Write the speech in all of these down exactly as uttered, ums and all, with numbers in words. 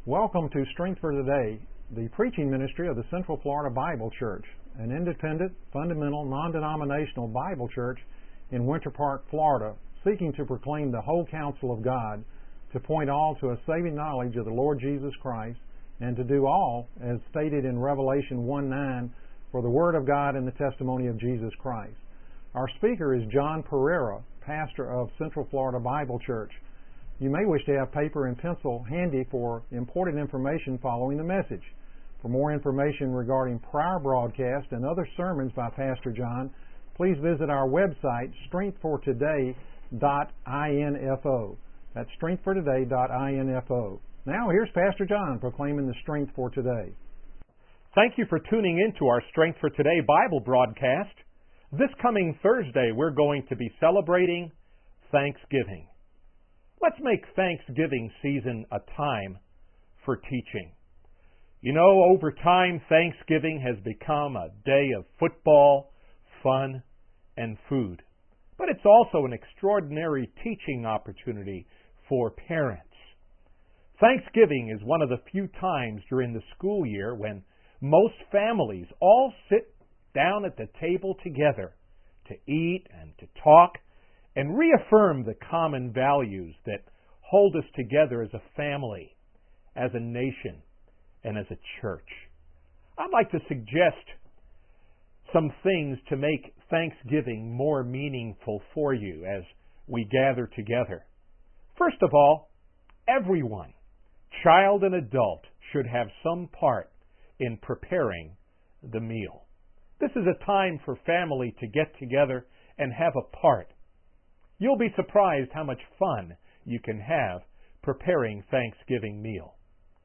Welcome to Strength for Today, the preaching ministry of the Central Florida Bible Church, an independent, fundamental, non-denominational Bible church in Winter Park, Florida, seeking to proclaim the whole counsel of God, to point all to a saving knowledge of the Lord Jesus Christ, and to do all, as stated in Revelation one nine, for the Word of God and the testimony of Jesus Christ. Our speaker is John Pereira, pastor of Central Florida Bible Church. You may wish to have paper and pencil handy for important information following the message. For more information regarding prior broadcasts and other sermons by Pastor John, please visit our website, strength for today dot info. That's strength for today dot info. Now here's Pastor John proclaiming the Strength for Today. Thank you for tuning in to our Strength for Today Bible broadcast. This coming Thursday, we're going to be celebrating Thanksgiving. Let's make Thanksgiving season a time for teaching. You know, over time, Thanksgiving has become a day of football, fun, and food. But it's also an extraordinary teaching opportunity for parents. Thanksgiving is one of the few times during the school year when most families all sit down at the table together to eat and to talk and reaffirm the common values that hold us together as a family, as a nation, and as a church. I'd like to suggest some things to make Thanksgiving more meaningful for you as we gather together. First of all, everyone, child and adult, should have some part in preparing the meal. This is a time for family to get together and have a part. You'll be surprised how much fun you can have preparing Thanksgiving meal.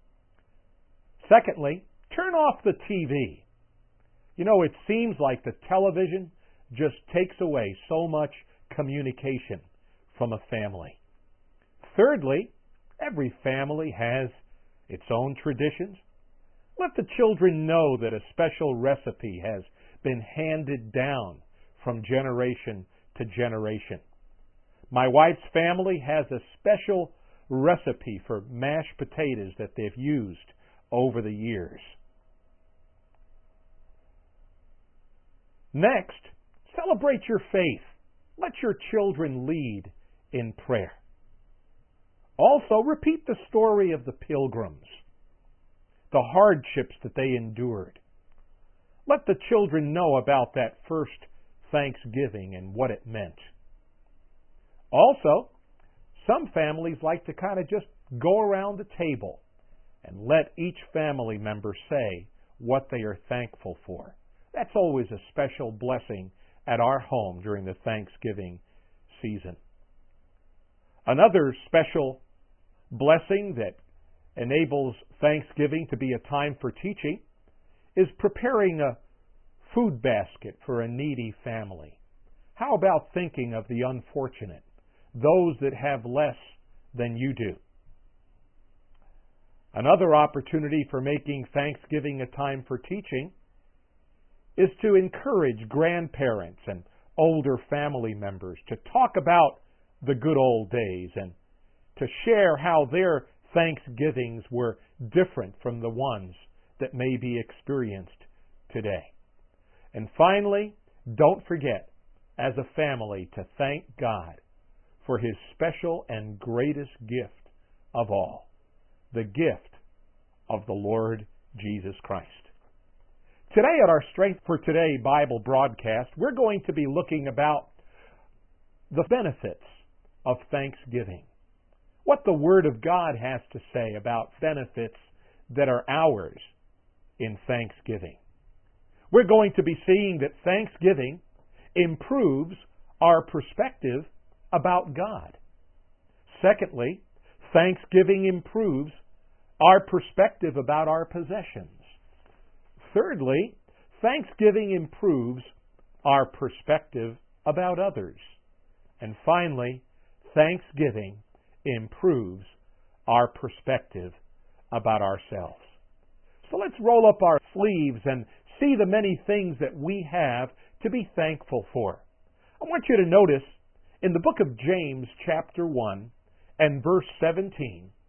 Secondly, turn off the T V. You know, it seems like the television just takes away so much communication from a family. Thirdly, every family has its own traditions. Let the children know that a special recipe has been handed down from generation to generation. My wife's family has a special recipe for mashed potatoes that they've used over the years. Next, celebrate your faith. Let your children lead in prayer. Also, repeat the story of the pilgrims, the hardships that they endured. Let the children know about that first Thanksgiving and what it meant. Also, some families like to kind of just go around the table and let each family member say what they are thankful for. That's always a special blessing at our home during the Thanksgiving season. Another special blessing that enables Thanksgiving to be a time for teaching is preparing a food basket for a needy family. How about thinking of the unfortunate, those that have less than you do? Another opportunity for making Thanksgiving a time for teaching is to encourage grandparents and older family members to talk about the good old days and to share how their Thanksgivings were different from the ones that may be experienced today. And finally, don't forget, as a family, to thank God for His special and greatest gift of all, the gift of the Lord Jesus Christ. Today at our Strength for Today Bible broadcast, we're going to be looking about the benefits of Thanksgiving. What the Word of God has to say about benefits that are ours in Thanksgiving. We're going to be seeing that Thanksgiving improves our perspective about God. Secondly, Thanksgiving improves our perspective about our possessions. Thirdly, Thanksgiving improves our perspective about others. And finally, Thanksgiving improves our perspective about ourselves. So let's roll up our sleeves and see the many things that we have to be thankful for. I want you to notice in the book of James chapter one and verse seventeen,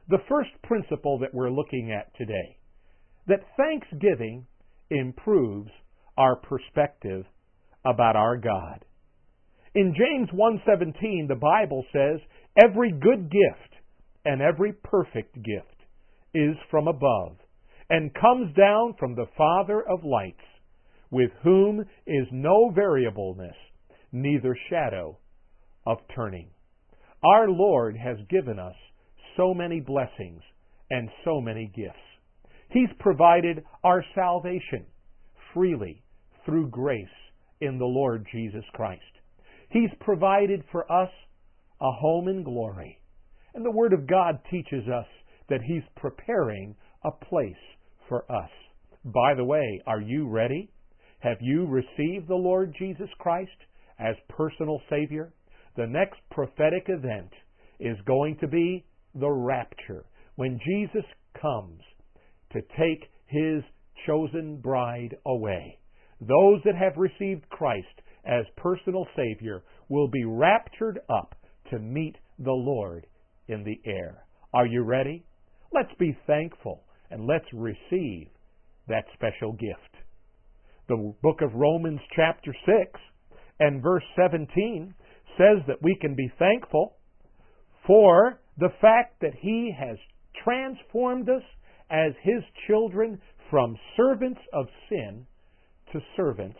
the first principle that we're looking at today, that thanksgiving improves our perspective about our God. In James one seventeen, the Bible says, "Every good gift and every perfect gift is from above, and comes down from the Father of lights, with whom is no variableness, neither shadow of turning." Our Lord has given us so many blessings and so many gifts. He's provided our salvation freely through grace in the Lord Jesus Christ. He's provided for us a home in glory. And the Word of God teaches us that He's preparing a place for us. By the way, are you ready? Have you received the Lord Jesus Christ as personal Savior? The next prophetic event is going to be the rapture, when Jesus comes to take His chosen bride away. Those that have received Christ as personal Savior will be raptured up to meet the Lord in the air. Are you ready? Let's be thankful and let's receive that special gift. The book of Romans chapter six and verse seventeen says that we can be thankful for the fact that He has transformed us as His children from servants of sin to servants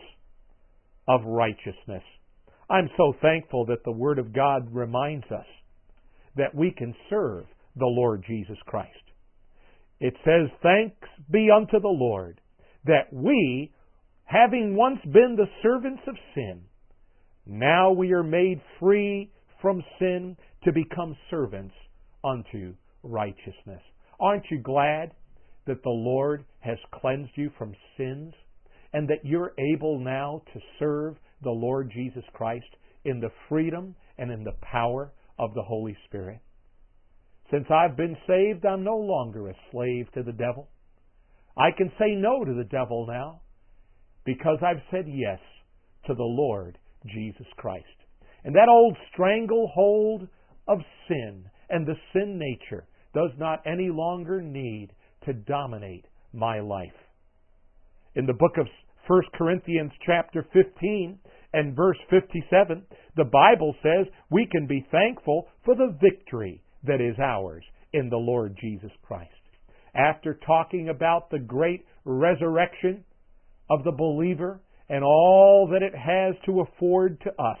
of righteousness. I'm so thankful that the Word of God reminds us that we can serve the Lord Jesus Christ. It says, "Thanks be unto the Lord, that we, having once been the servants of sin, now we are made free from sin to become servants unto righteousness." Aren't you glad that the Lord has cleansed you from sins and that you're able now to serve the Lord Jesus Christ in the freedom and in the power of the Holy Spirit? Since I've been saved, I'm no longer a slave to the devil. I can say no to the devil now because I've said yes to the Lord Jesus Christ. And that old stranglehold of sin and the sin nature does not any longer need to dominate my life. In the book of First Corinthians chapter fifteen and verse fifty-seven, the Bible says we can be thankful for the victory that is ours in the Lord Jesus Christ. After talking about the great resurrection of the believer and all that it has to afford to us,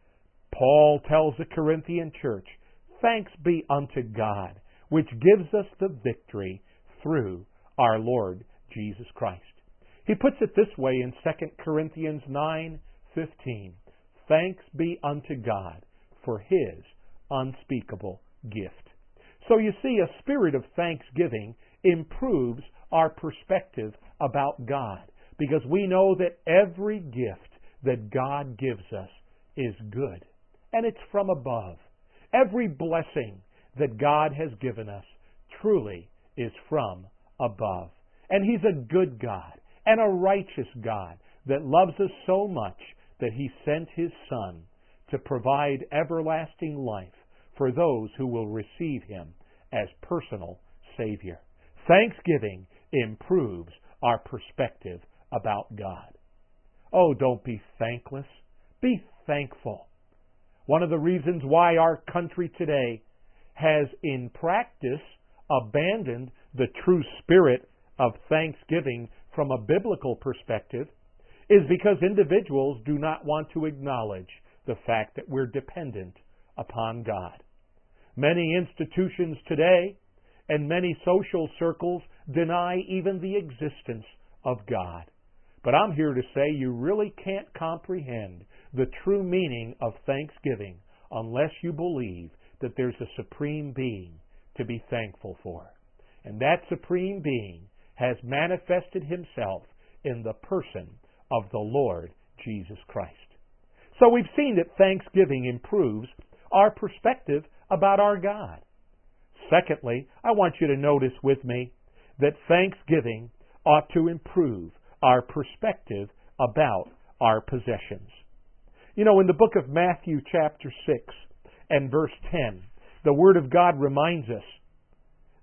Paul tells the Corinthian church, "Thanks be unto God, which gives us the victory through our Lord Jesus Christ." He puts it this way in Second Corinthians nine fifteen, "Thanks be unto God for His unspeakable gift." So you see, a spirit of thanksgiving improves our perspective about God, because we know that every gift that God gives us is good, and it's from above. Every blessing that God has given us truly is from above. And He's a good God and a righteous God that loves us so much that He sent His Son to provide everlasting life for those who will receive Him as personal Savior. Thanksgiving improves our perspective about God. Oh, don't be thankless. Be thankful. One of the reasons why our country today has in practice abandoned the true spirit of thanksgiving from a biblical perspective is because individuals do not want to acknowledge the fact that we're dependent upon God. Many institutions today and many social circles deny even the existence of God. But I'm here to say you really can't comprehend the true meaning of thanksgiving unless you believe that there's a supreme being to be thankful for. And that supreme being has manifested Himself in the person of the Lord Jesus Christ. So we've seen that thanksgiving improves our perspective about our God. Secondly, I want you to notice with me that thanksgiving ought to improve our perspective about our possessions. You know, in the book of Matthew chapter six and verse ten, the Word of God reminds us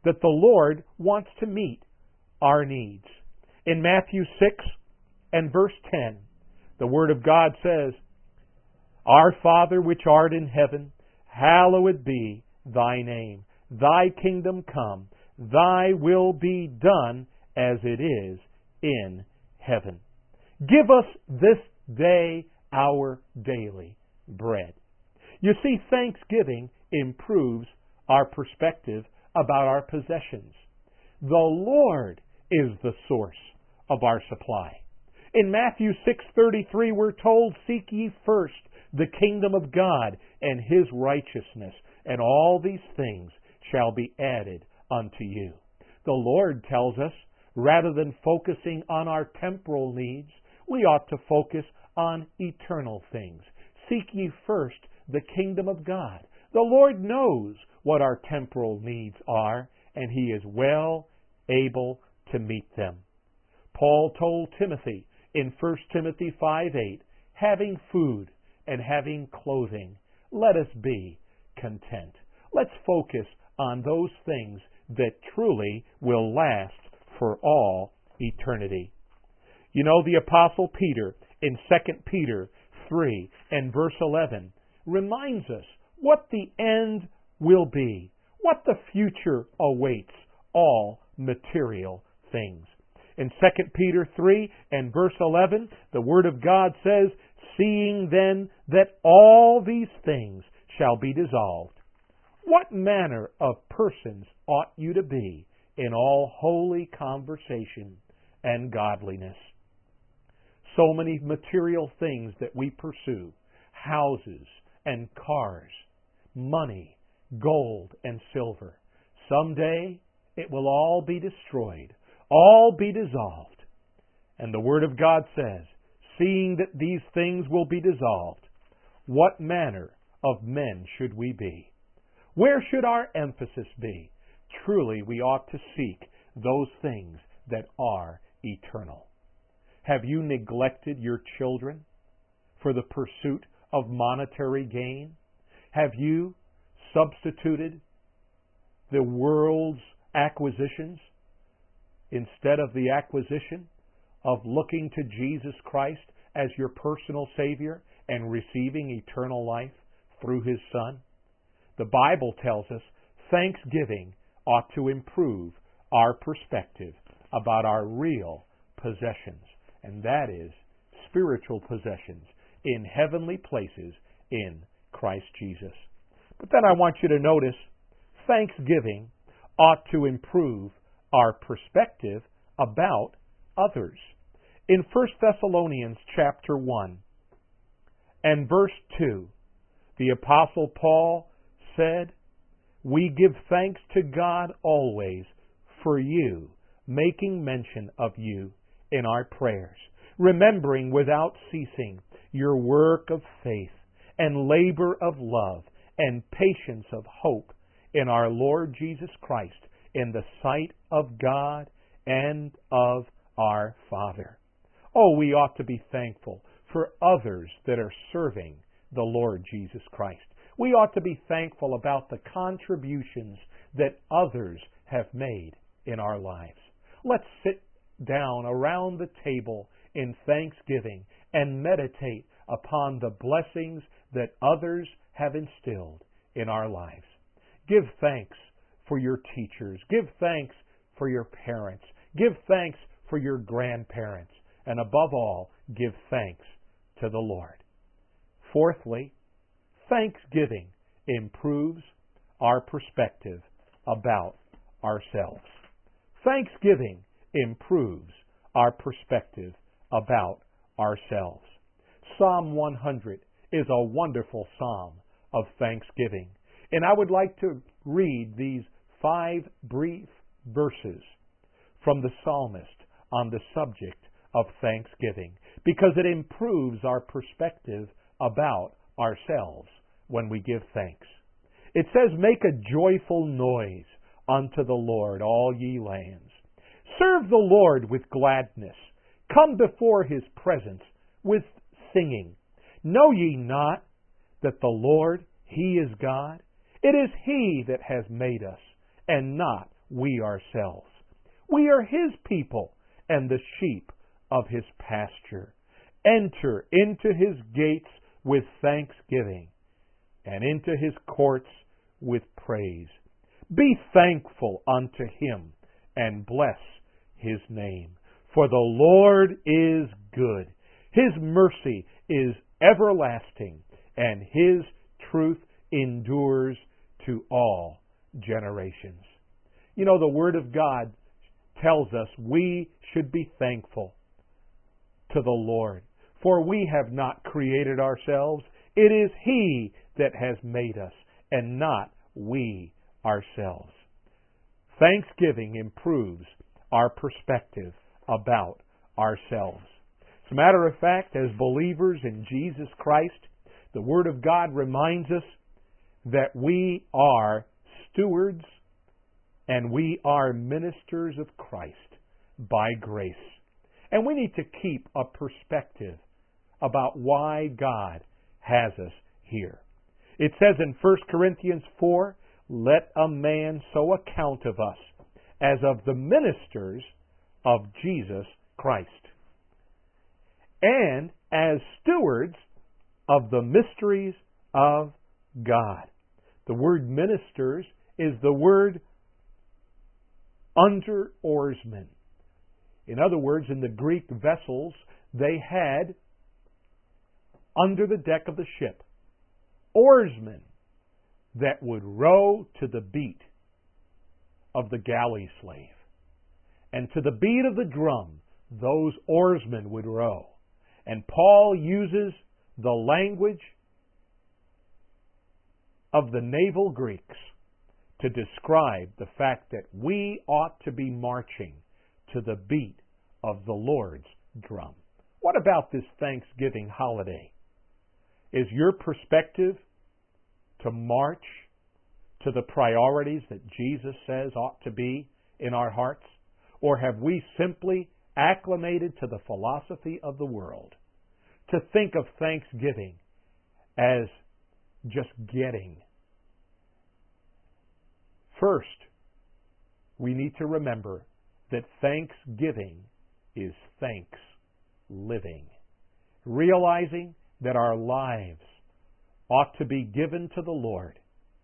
that the Lord wants to meet our needs. In Matthew six and verse ten, the Word of God says, Our Father which art in heaven, hallowed be thy name. Thy kingdom come, thy will be done as it is in heaven. Give us this day our daily bread. You see, thanksgiving improves our perspective about our possessions. The Lord is the source of our supply. In Matthew six thirty-three, we're told, Seek ye first the kingdom of God and His righteousness, and all these things shall be added unto you. The Lord tells us, rather than focusing on our temporal needs, we ought to focus on eternal things. Seek ye first the kingdom of God. The Lord knows what our temporal needs are, and He is well able to meet them. Paul told Timothy in First Timothy five eight, having food and having clothing, let us be content. Let's focus on those things that truly will last for all eternity. You know, the Apostle Peter in Second Peter three and verse eleven reminds us what the end will be, what the future awaits all material things. In Second Peter three and verse eleven, the Word of God says, Seeing then that all these things shall be dissolved, what manner of persons ought you to be in all holy conversation and godliness? So many material things that we pursue, houses and cars, money, gold and silver. Someday it will all be destroyed, all be dissolved. And the Word of God says, Seeing that these things will be dissolved, what manner of men should we be? Where should our emphasis be? Truly, we ought to seek those things that are eternal. Have you neglected your children for the pursuit of monetary gain? Have you substituted the world's acquisitions instead of the acquisition of looking to Jesus Christ as your personal Savior and receiving eternal life through His Son? The Bible tells us thanksgiving ought to improve our perspective about our real possessions, and that is spiritual possessions in heavenly places in Christ Jesus. But then I want you to notice thanksgiving ought to improve our perspective about others. In First Thessalonians chapter one and verse two, the Apostle Paul said, We give thanks to God always for you, making mention of you in our prayers, remembering without ceasing your work of faith and labor of love and patience of hope in our Lord Jesus Christ, in the sight of God and of our Father. Oh, we ought to be thankful for others that are serving the Lord Jesus Christ. We ought to be thankful about the contributions that others have made in our lives. Let's sit down around the table in thanksgiving and meditate upon the blessings that others have instilled in our lives. Give thanks for your teachers. Give thanks for your parents. Give thanks for your grandparents. And above all, give thanks to the Lord. Fourthly, thanksgiving improves our perspective about ourselves. Thanksgiving improves our perspective about ourselves. Psalm one hundred is a wonderful psalm of thanksgiving. And I would like to read these five brief verses from the psalmist on the subject of thanksgiving, because it improves our perspective about ourselves when we give thanks. It says, Make a joyful noise unto the Lord, all ye lands. Serve the Lord with gladness. Come before His presence with singing. Know ye not that the Lord, He is God? It is He that has made us, and not we ourselves. We are His people and the sheep of His pasture. Enter into His gates with thanksgiving and into His courts with praise. Be thankful unto Him and bless His name. For the Lord is good. His mercy is everlasting, and His truth endures to all generations. You know, the Word of God tells us we should be thankful to the Lord. For we have not created ourselves. It is He that has made us, and not we ourselves. Thanksgiving improves our perspective about ourselves. As a matter of fact, as believers in Jesus Christ, the Word of God reminds us that we are stewards and we are ministers of Christ by grace. And we need to keep a perspective about why God has us here. It says in First Corinthians four, let a man so account of us as of the ministers of Jesus Christ, and as stewards of the mysteries of God. The word ministers is the word under oarsmen. In other words, in the Greek vessels, they had under the deck of the ship oarsmen that would row to the beat of the galley slave. And to the beat of the drum, those oarsmen would row. And Paul uses the language of the naval Greeks to describe the fact that we ought to be marching to the beat of the Lord's drum. What about this Thanksgiving holiday? Is your perspective to march to the priorities that Jesus says ought to be in our hearts? Or have we simply acclimated to the philosophy of the world to think of Thanksgiving as just getting? First, we need to remember that thanksgiving is thanks living. Realizing that our lives ought to be given to the Lord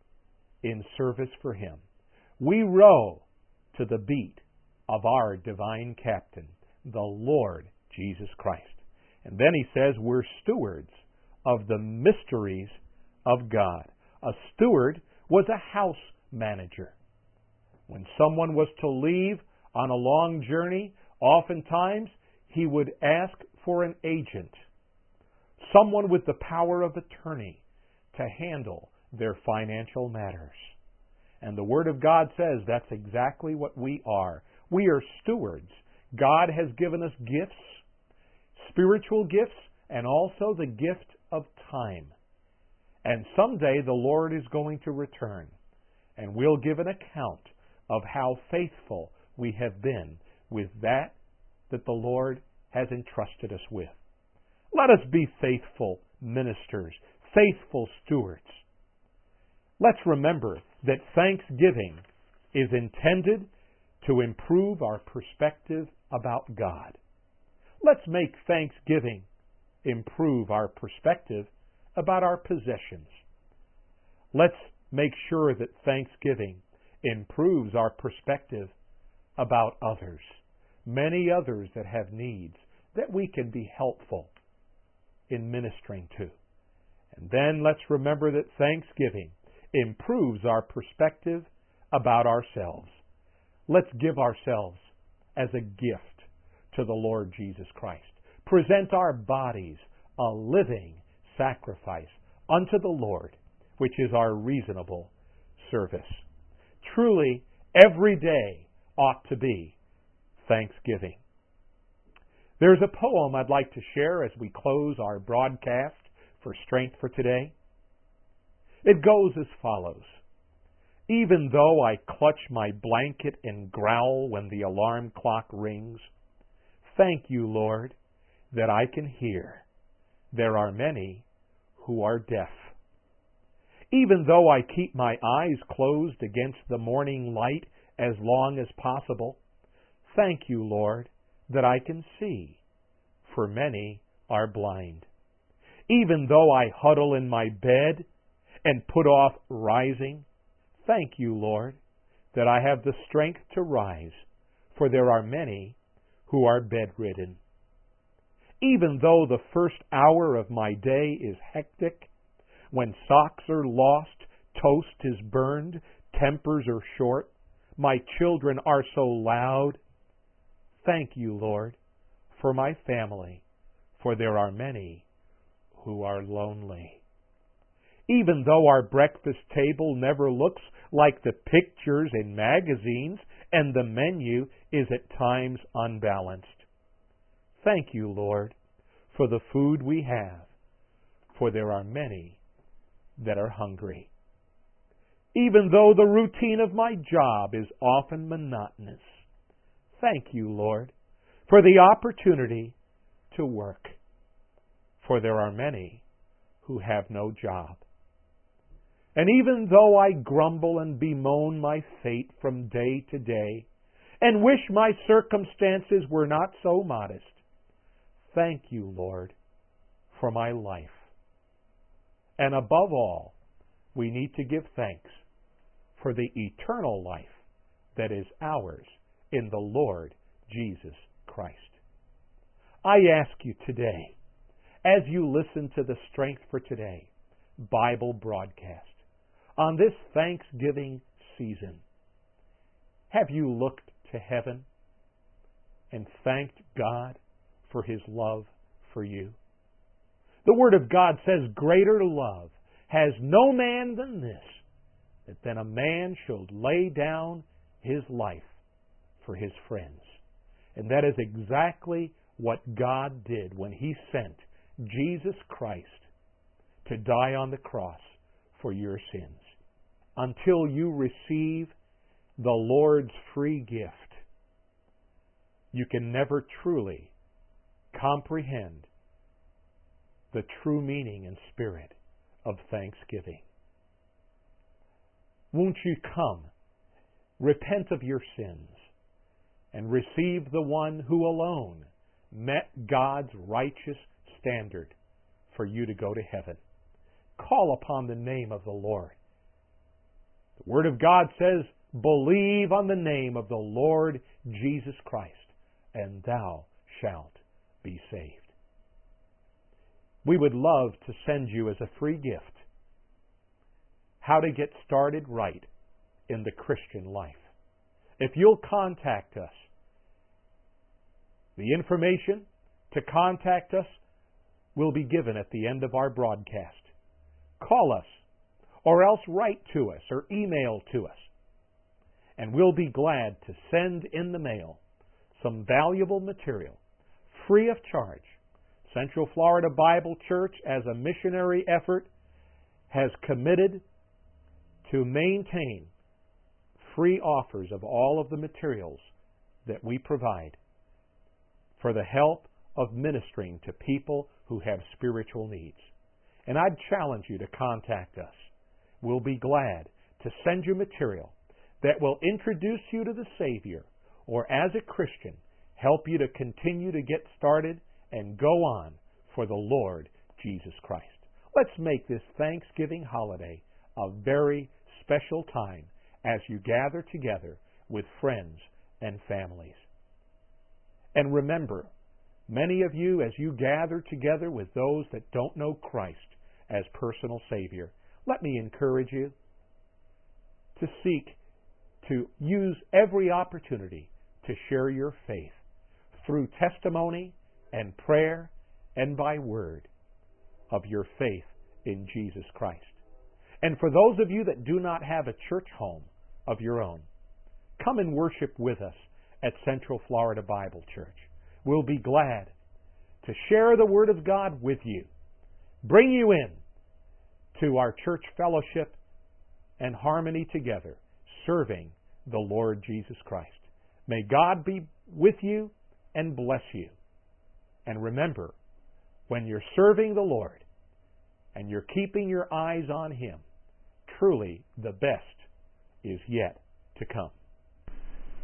in service for Him. We row to the beat of our divine captain, the Lord Jesus Christ. And then he says we're stewards of the mysteries of God. A steward was a house manager. When someone was to leave on a long journey, oftentimes he would ask for an agent, someone with the power of attorney to handle their financial matters. And the Word of God says that's exactly what we are. We are stewards. God has given us gifts, spiritual gifts, and also the gift of time. And someday the Lord is going to return, and we'll give an account of how faithful we have been with that that the Lord has entrusted us with. Let us be faithful ministers, faithful stewards. Let's remember that thanksgiving is intended to improve our perspective about God. Let's make thanksgiving improve our perspective about our possessions. Let's make sure that thanksgiving improves our perspective about others, many others that have needs that we can be helpful in ministering to. And then let's remember that thanksgiving improves our perspective about ourselves. Let's give ourselves as a gift to the Lord Jesus Christ. Present our bodies a living sacrifice unto the Lord, which is our reasonable service. Truly, every day ought to be Thanksgiving. There's a poem I'd like to share as we close our broadcast for Strength for Today. It goes as follows. Even though I clutch my blanket and growl when the alarm clock rings, thank you, Lord, that I can hear. There are many who are deaf. Even though I keep my eyes closed against the morning light as long as possible. Thank you, Lord, that I can see, for many are blind. Even though I huddle in my bed and put off rising, thank you, Lord, that I have the strength to rise, for there are many who are bedridden. Even though the first hour of my day is hectic, when socks are lost, toast is burned, tempers are short, my children are so loud, thank you, Lord, for my family, for there are many who are lonely. Even though our breakfast table never looks like the pictures in magazines and the menu is at times unbalanced, thank you, Lord, for the food we have, for there are many that are hungry. Even though the routine of my job is often monotonous, thank you, Lord, for the opportunity to work, for there are many who have no job. And even though I grumble and bemoan my fate from day to day, and wish my circumstances were not so modest, thank you, Lord, for my life. And above all, we need to give thanks for the eternal life that is ours in the Lord Jesus Christ. I ask you today, as you listen to the Strength for Today Bible broadcast, on this Thanksgiving season, have you looked to heaven and thanked God for His love for you? The Word of God says, greater love has no man than this, that then a man should lay down his life for his friends. And that is exactly what God did when He sent Jesus Christ to die on the cross for your sins. Until you receive the Lord's free gift, you can never truly comprehend the true meaning and spirit of thanksgiving. Won't you come, repent of your sins, and receive the one who alone met God's righteous standard for you to go to heaven? Call upon the name of the Lord. The Word of God says, believe on the name of the Lord Jesus Christ, and thou shalt be saved. We would love to send you as a free gift how to get started right in the Christian life. If you'll contact us, the information to contact us will be given at the end of our broadcast. Call us, or else write to us or email to us, and we'll be glad to send in the mail some valuable material free of charge. Central Florida Bible Church, as a missionary effort, has committed to maintain free offers of all of the materials that we provide for the help of ministering to people who have spiritual needs. And I'd challenge you to contact us. We'll be glad to send you material that will introduce you to the Savior, or as a Christian, help you to continue to get started and go on for the Lord Jesus Christ. Let's make this Thanksgiving holiday a very special time as you gather together with friends and families. And remember, many of you, as you gather together with those that don't know Christ as personal Savior, let me encourage you to seek to use every opportunity to share your faith through testimony and prayer and by word of your faith in Jesus Christ. And for those of you that do not have a church home of your own, come and worship with us at Central Florida Bible Church. We'll be glad to share the Word of God with you, bring you in to our church fellowship and harmony together, serving the Lord Jesus Christ. May God be with you and bless you. And remember, when you're serving the Lord and you're keeping your eyes on Him, truly the best is yet to come.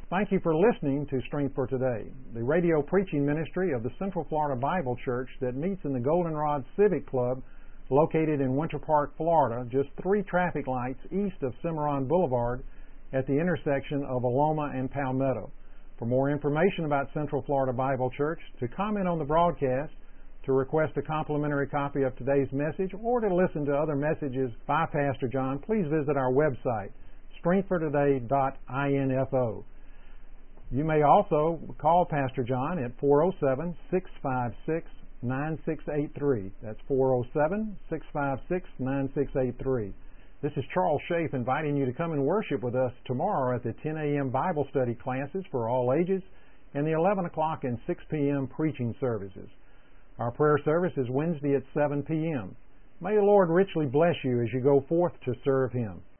Thank you for listening to Strength for Today, the radio preaching ministry of the Central Florida Bible Church that meets in the Goldenrod Civic Club located in Winter Park, Florida, just three traffic lights east of Cimarron Boulevard at the intersection of Aloma and Palmetto. For more information about Central Florida Bible Church, to comment on the broadcast, to request a complimentary copy of today's message, or to listen to other messages by Pastor John, please visit our website, strength for today dot info. You may also call Pastor John at four oh seven, six five six, nine six eight three. That's four oh seven, six five six, nine six eight three. This is Charles Schaaf inviting you to come and worship with us tomorrow at the ten a.m. Bible study classes for all ages and the eleven o'clock and six p.m. preaching services. Our prayer service is Wednesday at seven p.m. May the Lord richly bless you as you go forth to serve Him.